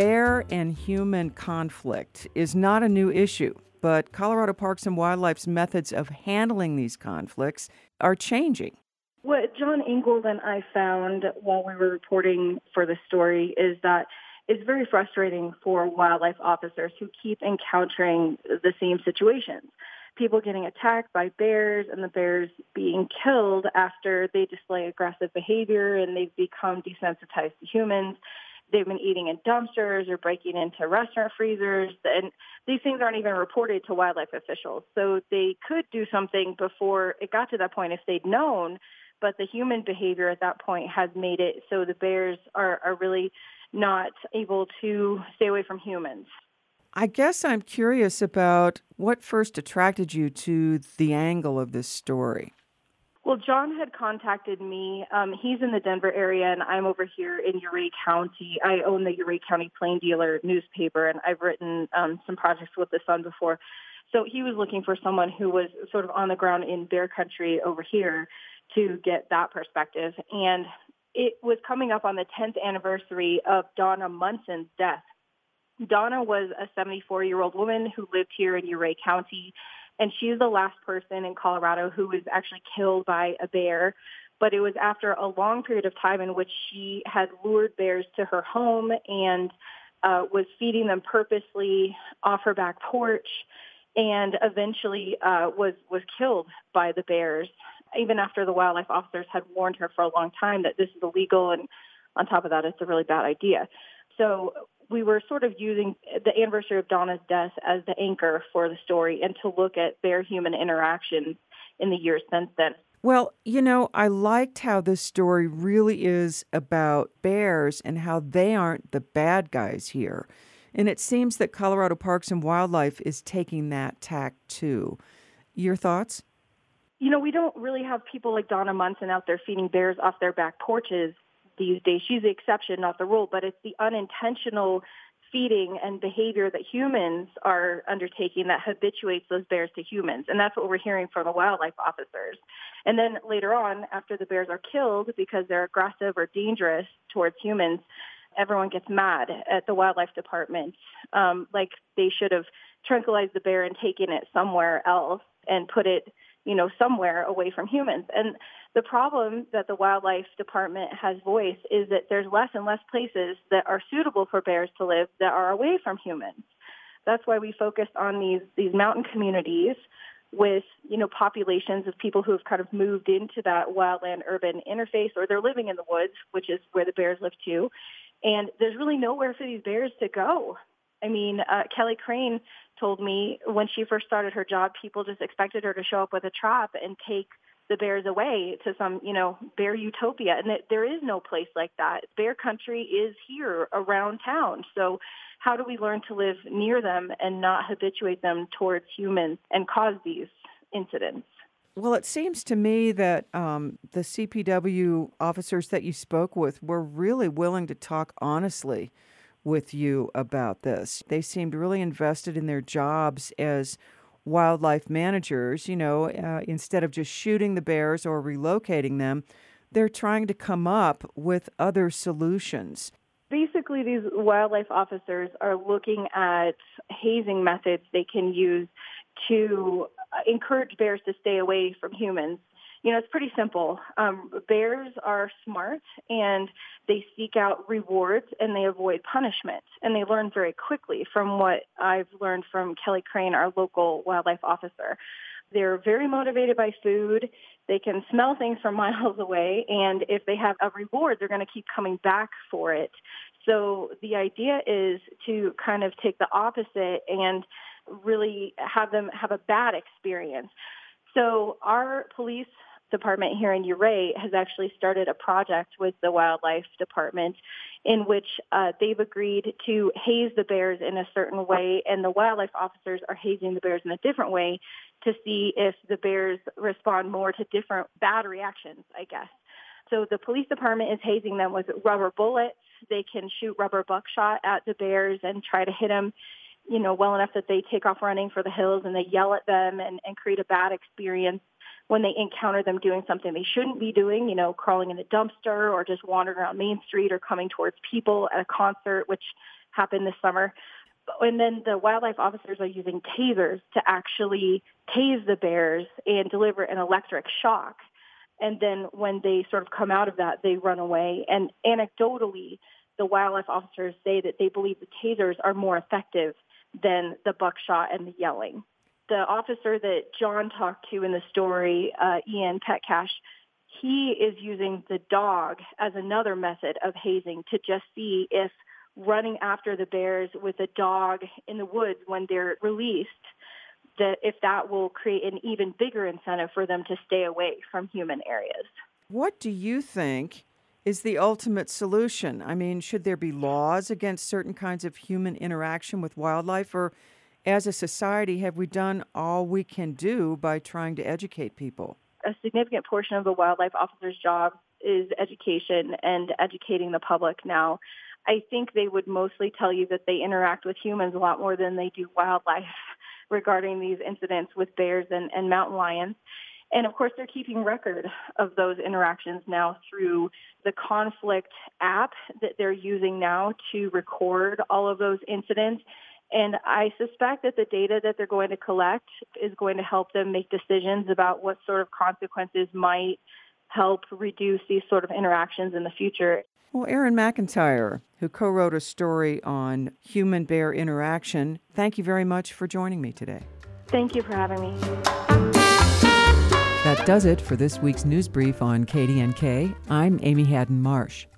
Bear and human conflict is not a new issue, but Colorado Parks and Wildlife's methods of handling these conflicts are changing. What John Ingold and I found while we were reporting for the story is that it's very frustrating for wildlife officers who keep encountering the same situations. People getting attacked by bears and the bears being killed after they display aggressive behavior and they've become desensitized to humans. They've been eating in dumpsters or breaking into restaurant freezers, and these things aren't even reported to wildlife officials. So they could do something before it got to that point if they'd known, but the human behavior at that point has made it so the bears are really not able to stay away from humans. I guess I'm curious about what first attracted you to the angle of this story. Well, John had contacted me. He's in the Denver area, and I'm over here in Ouray County. I own the Ouray County Plain Dealer newspaper, and I've written some projects with the Sun before. So he was looking for someone who was sort of on the ground in bear country over here to get that perspective. And it was coming up on the 10th anniversary of Donna Munson's death. Donna was a 74-year-old woman who lived here in Ouray County, and she's the last person in Colorado who was actually killed by a bear. But it was after a long period of time in which she had lured bears to her home and was feeding them purposely off her back porch, and eventually was killed by the bears, even after the wildlife officers had warned her for a long time that this is illegal, and on top of that, it's a really bad idea. So we were sort of using the anniversary of Donna's death as the anchor for the story and to look at bear-human interactions in the years since then. Well, I liked how this story really is about bears and how they aren't the bad guys here. And it seems that Colorado Parks and Wildlife is taking that tack too. Your thoughts? We don't really have people like Donna Munson out there feeding bears off their back porches these days. She's the exception, not the rule, but it's the unintentional feeding and behavior that humans are undertaking that habituates those bears to humans. And that's what we're hearing from the wildlife officers. And then later on, after the bears are killed because they're aggressive or dangerous towards humans, everyone gets mad at the wildlife department, like they should have tranquilized the bear and taken it somewhere else and put it somewhere away from humans. And the problem that the wildlife department has voiced is that there's less and less places that are suitable for bears to live that are away from humans. That's why we focus on these mountain communities with, populations of people who have kind of moved into that wildland urban interface, or they're living in the woods, which is where the bears live too. And there's really nowhere for these bears to go. I mean, Kelly Crane told me when she first started her job, people just expected her to show up with a trap and take the bears away to some, bear utopia. And there is no place like that. Bear country is here around town. So how do we learn to live near them and not habituate them towards humans and cause these incidents? Well, it seems to me that the CPW officers that you spoke with were really willing to talk honestly with you about this. They seemed really invested in their jobs as wildlife managers. Instead of just shooting the bears or relocating them, they're trying to come up with other solutions. Basically, these wildlife officers are looking at hazing methods they can use to encourage bears to stay away from humans. It's pretty simple. Bears are smart, and they seek out rewards, and they avoid punishment. And they learn very quickly from what I've learned from Kelly Crane, our local wildlife officer. They're very motivated by food. They can smell things from miles away, and if they have a reward, they're going to keep coming back for it. So the idea is to kind of take the opposite and really have them have a bad experience. So our police department here in Ouray has actually started a project with the wildlife department in which they've agreed to haze the bears in a certain way, and the wildlife officers are hazing the bears in a different way to see if the bears respond more to different bad reactions, I guess. So the police department is hazing them with rubber bullets. They can shoot rubber buckshot at the bears and try to hit them. well enough that they take off running for the hills and they yell at them and create a bad experience when they encounter them doing something they shouldn't be doing, crawling in a dumpster or just wandering around Main Street or coming towards people at a concert, which happened this summer. And then the wildlife officers are using tasers to actually tase the bears and deliver an electric shock. And then when they sort of come out of that, they run away. And anecdotally, the wildlife officers say that they believe the tasers are more effective than the buckshot and the yelling. The officer that John talked to in the story, Ian Petcash, he is using the dog as another method of hazing to just see if running after the bears with a dog in the woods when they're released, that if that will create an even bigger incentive for them to stay away from human areas. What do you think is the ultimate solution? I mean, should there be laws against certain kinds of human interaction with wildlife, or as a society, have we done all we can do by trying to educate people? A significant portion of the wildlife officer's job is education and educating the public now. I think they would mostly tell you that they interact with humans a lot more than they do wildlife regarding these incidents with bears and mountain lions. And of course, they're keeping record of those interactions now through the Conflict app that they're using now to record all of those incidents. And I suspect that the data that they're going to collect is going to help them make decisions about what sort of consequences might help reduce these sort of interactions in the future. Well, Erin McIntyre, who co-wrote a story on human-bear interaction, thank you very much for joining me today. Thank you for having me. That does it for this week's news brief on KDNK. I'm Amy Haddon Marsh.